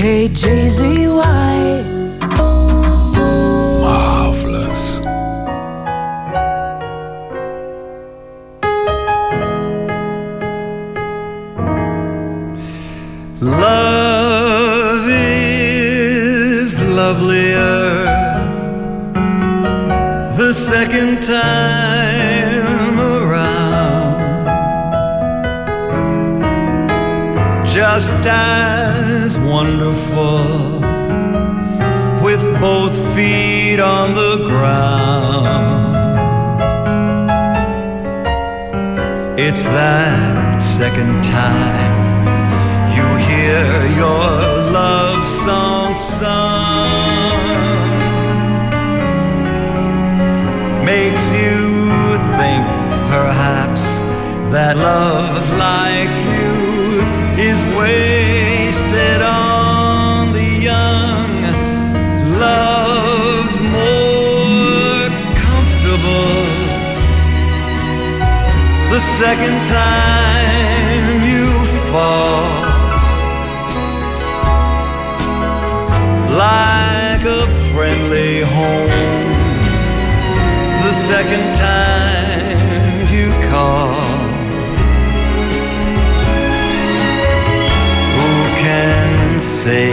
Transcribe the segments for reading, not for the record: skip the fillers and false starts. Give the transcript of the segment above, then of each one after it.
KJZY. Marvelous. Love is lovelier the second time around, just as wonderful with both feet on the ground. It's that second time you hear your love song sung, makes you think perhaps that love like youth is wasted on the young. Love's more comfortable the second time you fall, like a friendly home the second time you call. Who can say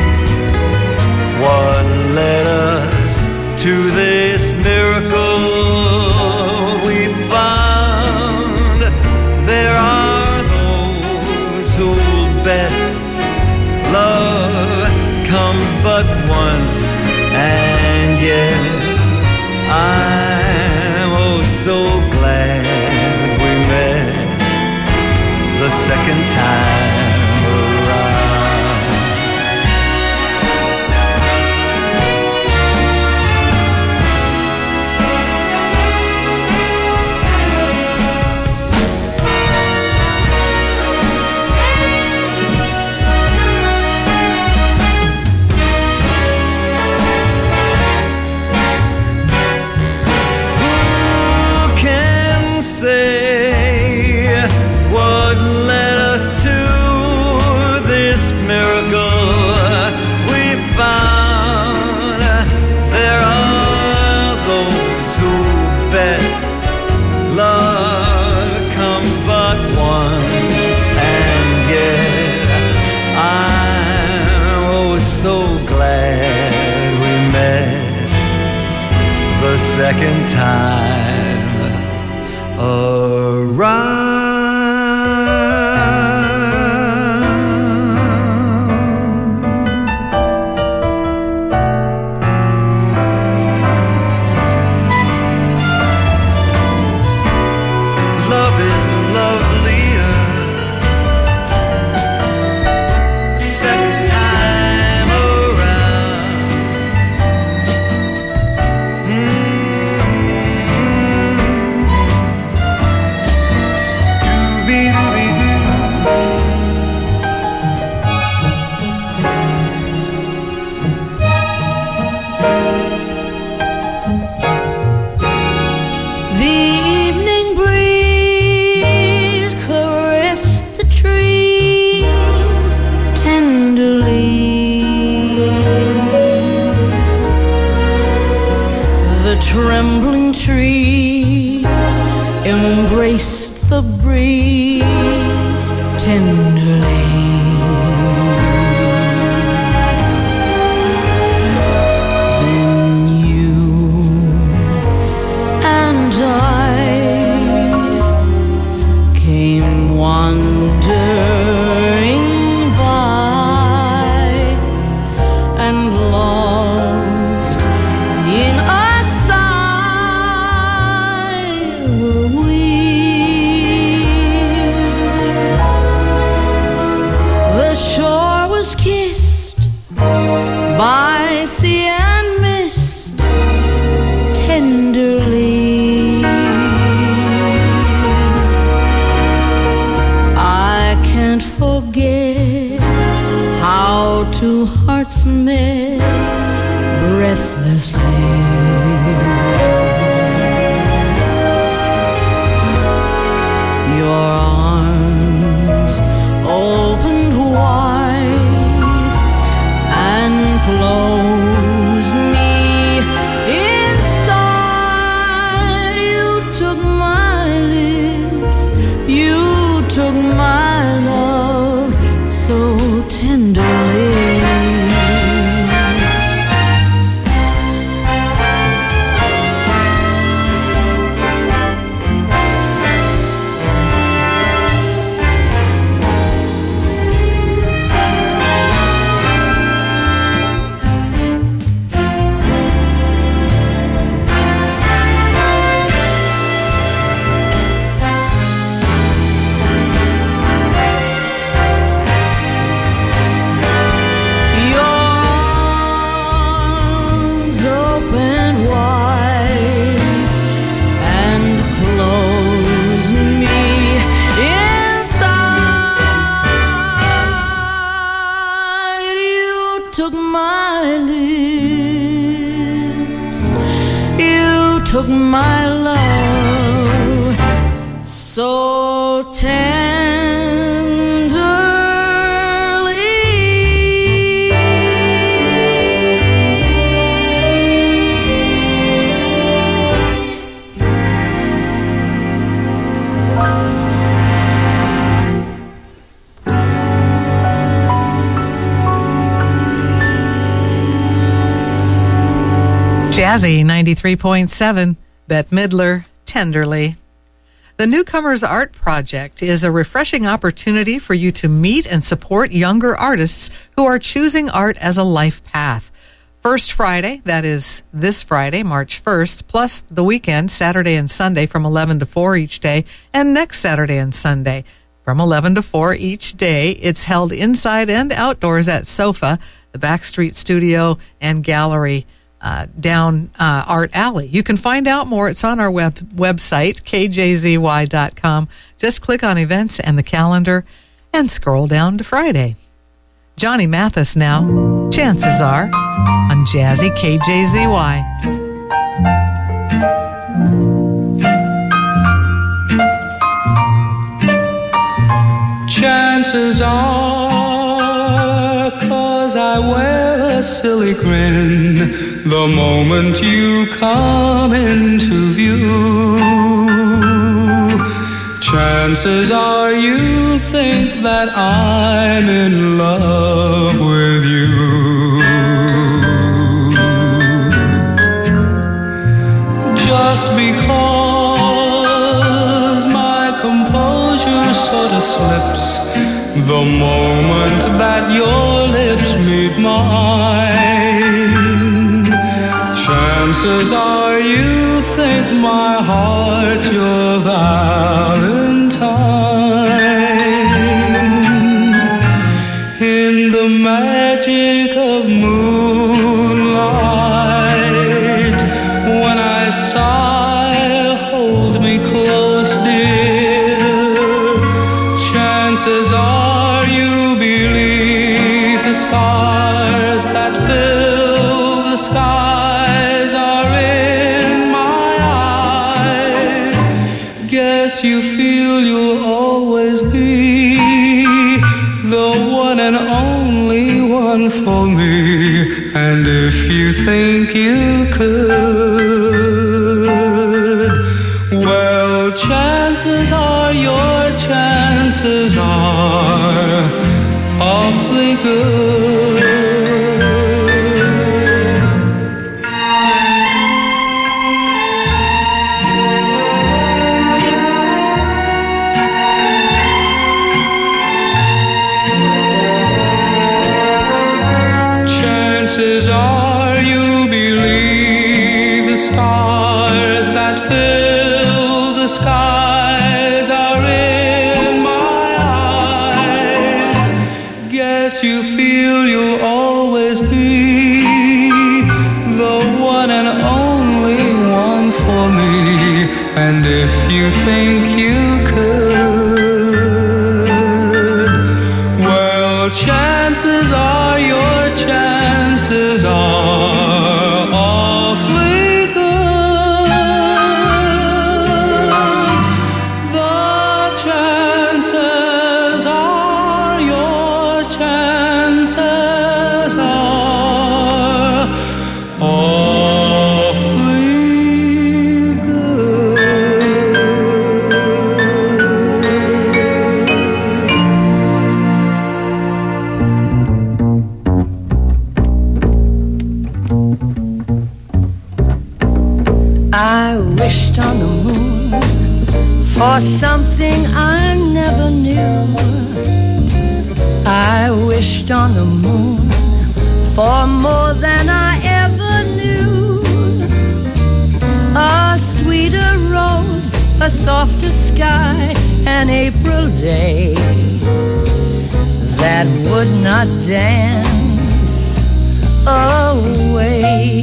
what led us to this miracle we found? There are those who'll bet love comes but once, and yet I'm oh so glad we met the second time around. Second time around. Love is lovelier the second time around. Trembling trees embraced the breeze tenderly. Then you and I came wandering by, and lost in a by sea and mist tenderly. I can't forget how two hearts met breathlessly. Your arms opened wide took my lips, you took my love so Jazzy 93.7, Bette Midler, Tenderly. The Newcomers Art Project is a refreshing opportunity for you to meet and support younger artists who are choosing art as a life path. First Friday, that is this Friday, March 1st, plus the weekend, Saturday and Sunday from 11 to 4 each day, and next Saturday and Sunday from 11 to 4 each day. It's held inside and outdoors at SOFA, the Backstreet Studio and Gallery down Art Alley. You can find out more. It's on our website, kjzy.com. Just click on events and the calendar and scroll down to Friday. Johnny Mathis now, Chances Are, on Jazzy KJZY. Chances are, 'cause I wear a silly grin the moment you come into view. Chances are you think that I'm in love with you. Just because my composure sort of slips the moment that your lips meet mine. Chances are you think my heart's your Valentine. In the magic of moonlight, when I sigh, hold me close, dear. Chances are you believe the stars that fill the skies are in my eyes. Guess you feel you'll always be the one and only one for me. And if you think you could, well, chances are your chances are awfully good. Chances are you believe the stars that fill the skies are in my eyes. Guess you feel you'll always be the one and only one for me. And if you think you could, well, chances are your chances are awfully good. The chances are your chances are awfully good. I wished on the moon for something I never knew. I wished on the moon for more than I ever knew. A sweeter rose, a softer sky, an April day that would not dance away.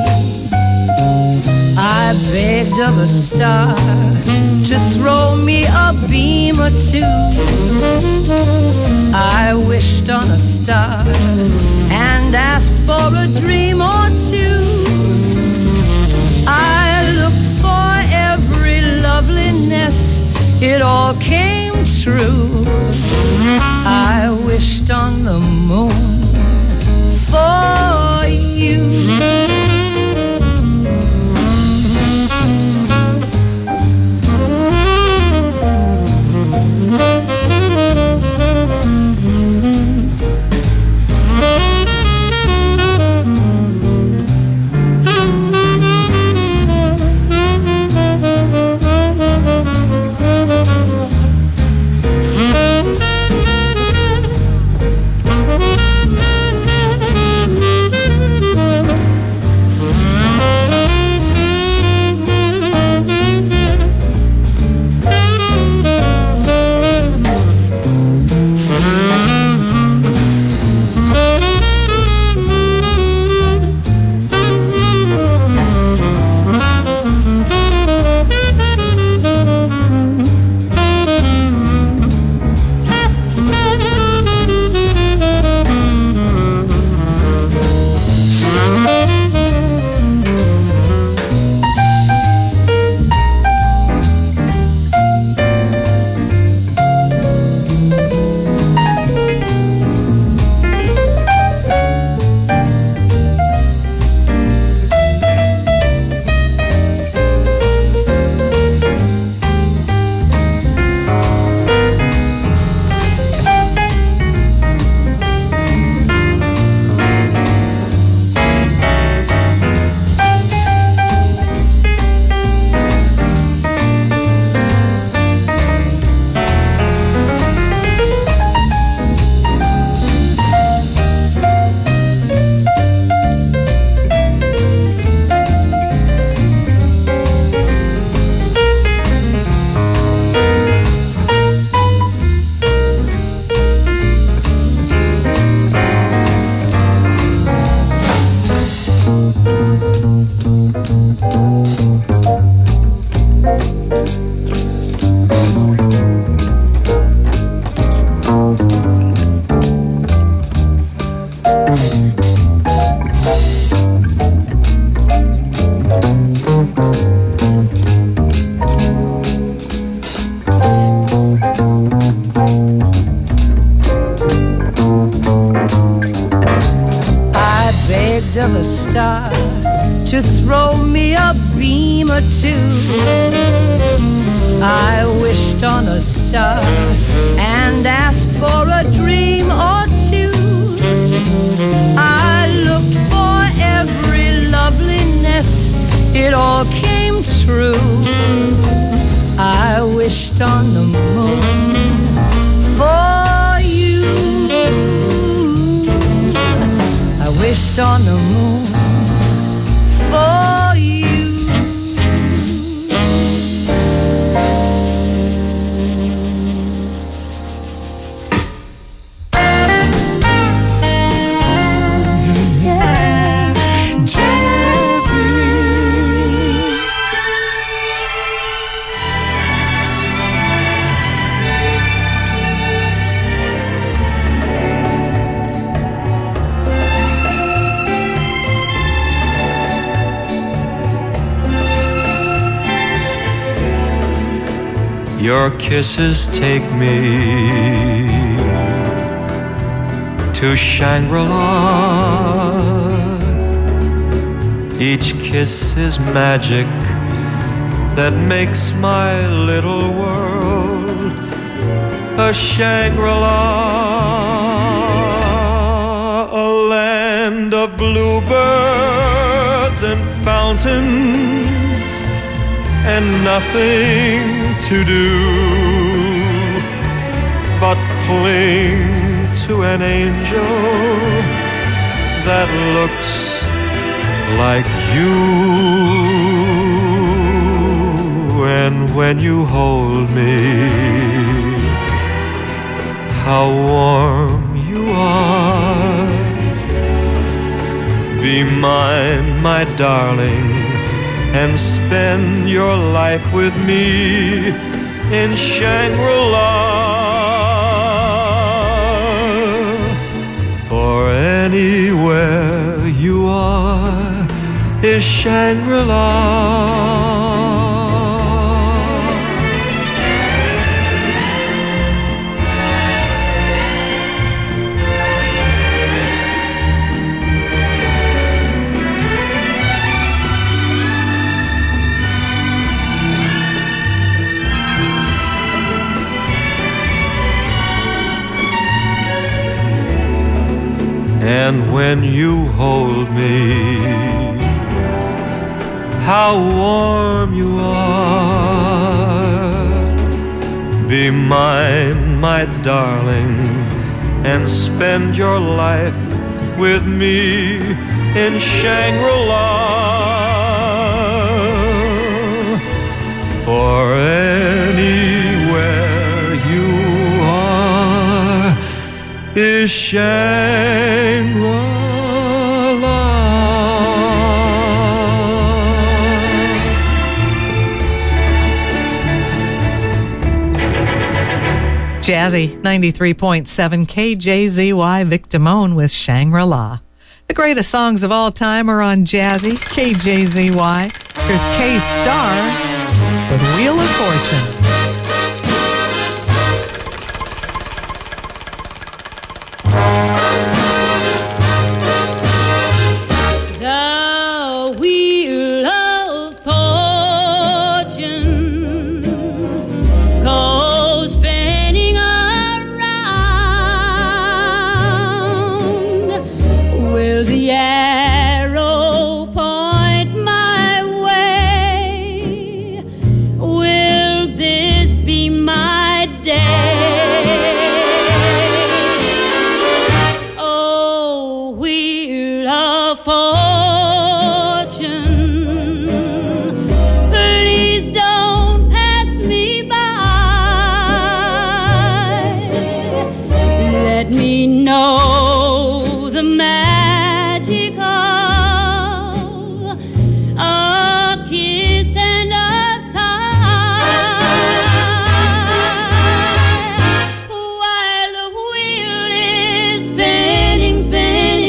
I begged of a star to throw me a beam or two. I wished on a star and Of a star to throw me a beam or two. I wished on a star and asked for a dream or two. I looked for every loveliness, it all came true. I wished on the moon for you. I wished on the moon for you. Yeah, Jazzy. Your kisses take me to Shangri-La. Each kiss is magic that makes my little world a Shangri-La, a land of bluebirds and fountains and nothing to do but cling to an angel that looks like you. And when you hold me, how warm you are. Be mine, my darling, and spend your life with me in Shangri-La. For anywhere you are is Shangri-La. And when you hold me, how warm you are. Be mine, my darling, and spend your life with me in Shangri-La. For anywhere you are is Shangri-La. Jazzy, 93.7 KJZY Victimone with Shangri-La. The greatest songs of all time are on Jazzy, KJZY. Here's K-Star with Wheel of Fortune. Spinning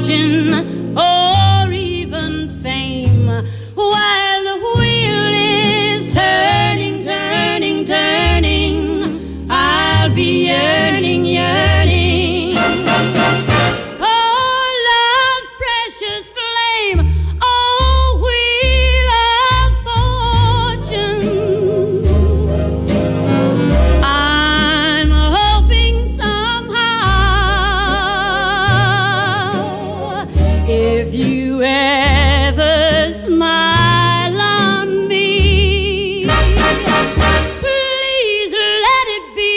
fortune or even fame, while the wheel is turning, turning, turning, I'll be yearning, yearning. Oh, love's precious flame, oh, wheel of fortune, I'm hoping somehow, if you ever smile on me, please let it be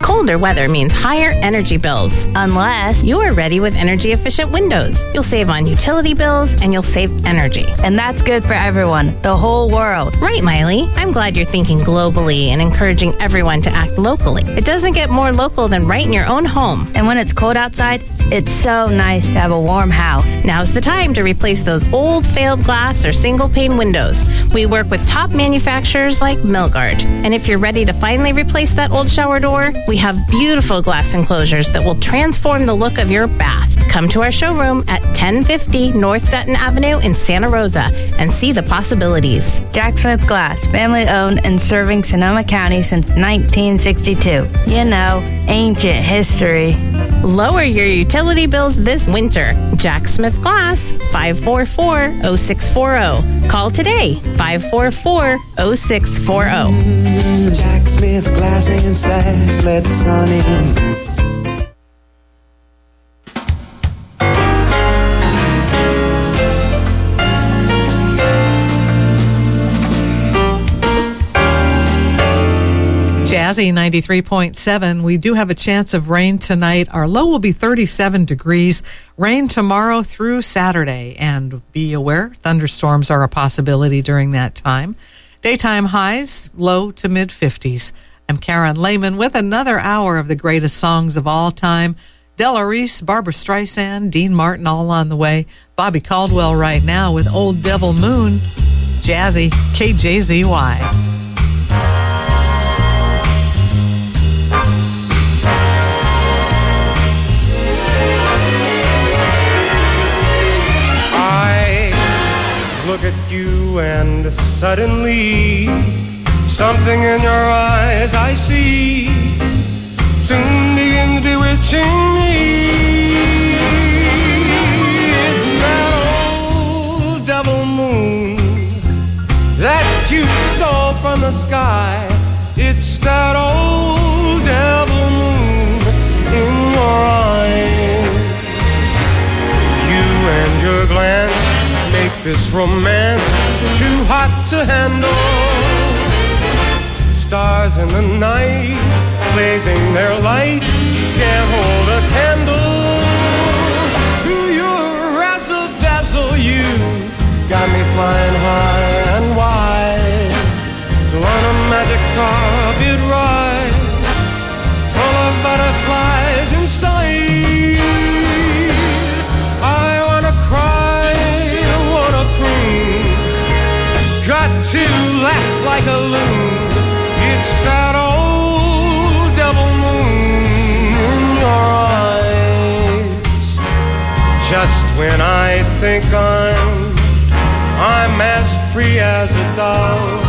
Colder weather means higher energy bills. Unless you're ready with energy-efficient windows. You'll save on utility bills and you'll save energy. And that's good for everyone, the whole world. Right, Miley. I'm glad you're thinking globally and encouraging everyone to act locally. It doesn't get more local than right in your own home. And when it's cold outside, it's so nice to have a warm house. Now's the time to replace those old failed glass or single pane windows. We work with top manufacturers like Milgard. And if you're ready to finally replace that old shower door, we have beautiful glass enclosures that will transform the look of your bath. Come to our showroom at 1050 North Dutton Avenue in Santa Rosa and see the possibilities. Jack Smith Glass, family owned and serving Sonoma County since 1962. You know, ancient history. Lower your utility bills this winter. Jack Smith Glass, 544-0640. Call today, 544-0640. Jack Smith Glass and Sass, let the sun in. Jazzy 93.7. We do have a chance of rain tonight. Our low will be 37 degrees. Rain tomorrow through Saturday. And be aware, thunderstorms are a possibility during that time. Daytime highs, low to mid-50s. I'm Karen Lehman with another hour of the greatest songs of all time. Della Reese, Barbara Streisand, Dean Martin all on the way. Bobby Caldwell right now with Old Devil Moon. Jazzy, KJZY. Look at you and suddenly something in your eyes I see soon begins bewitching me. It's that old devil moon that you stole from the sky. It's that old devil moon in your eyes. You and your glance make this romance too hot to handle. Stars in the night blazing their light can't hold a candle to your razzle dazzle. You got me flying high and wide to on a magic carpet ride full of butterflies inside. I wanna cry, got to laugh like a loon. It's that old devil moon in your eyes. Just when I think I'm as free as a dove.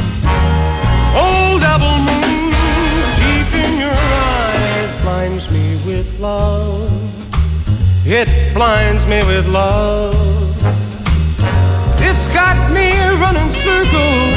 Old devil moon deep in your eyes blinds me with love. It blinds me with love. It's got me running circles